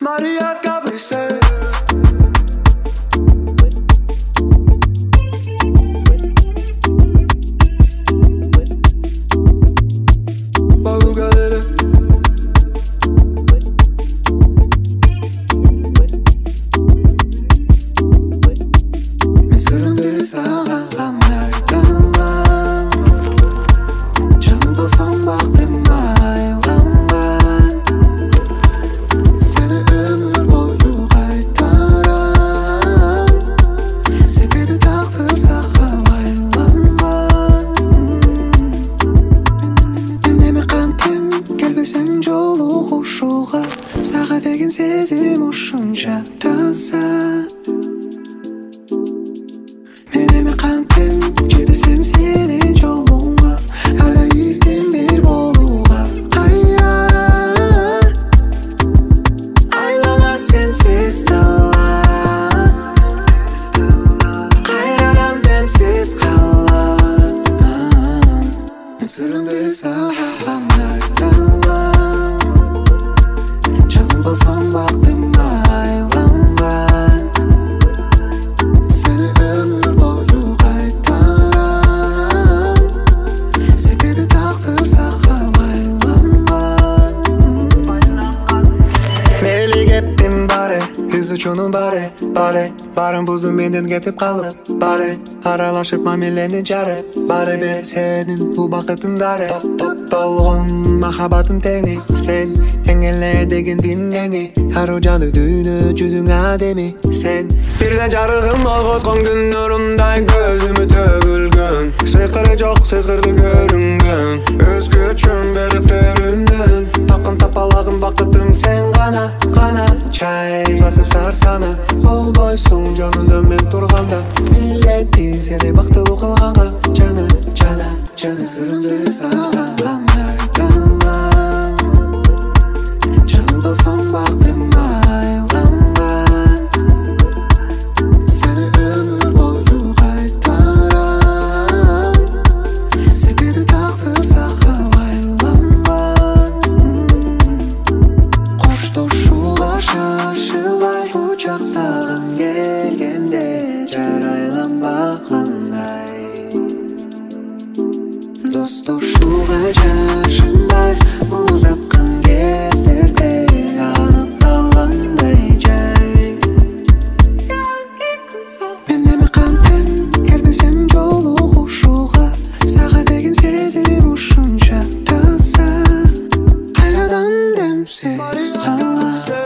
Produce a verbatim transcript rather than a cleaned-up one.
Maria Gabriel. Саға деген сезім ұшынша таза. Мен деме қантым жетпесем сенен жолыңа, әлі есім бір болуға қайра. Айланар сенсіз дала, қайрадан дәмсіз қала. Мен сырымды саған айталам, болсам бақтым айланған. Сені өмір бойы қайтарам, себебі тағдыр саған байланған. Мейлі кеттім бары, із учуну бары, бары. Барым бұзу менден кетіп қалып, бары. Аралашып мамилені жарып, бары бер сенің бұл бақытындары. Толғын махаббатын теңі, сен еңеле деген динлеңі. Ару жаны дүйні жүзің әдемі, сен бірден жарығым оғытқан күн нұрындай көзімі төгілген. Сиқыры жоқ сиқырды көрінген, өзгөчөн беріп төрінден. Тапқан тапалағым бақытым сен ғана, ғана. Чай басып сарсана, ол бойсың жанында мен тұрғанда. Милетті сені бақтылы қылғанға, жана, жана, жана. Сырымды саған айталам, жаным болсам бақтым айланған. Сені өмір бойы қайтарам, себебі тағдыр саған байланған. Қоштасуға шашылмай құшақтағым келгенде, жарайланбағандай. Досташуға жашынбай ұзатқан кездерде, анықталғандай жай. Мен деме қантым келбесем жолығушыға, саға деген сезім ұшынша таза. Қайрадан дәмсіз қала.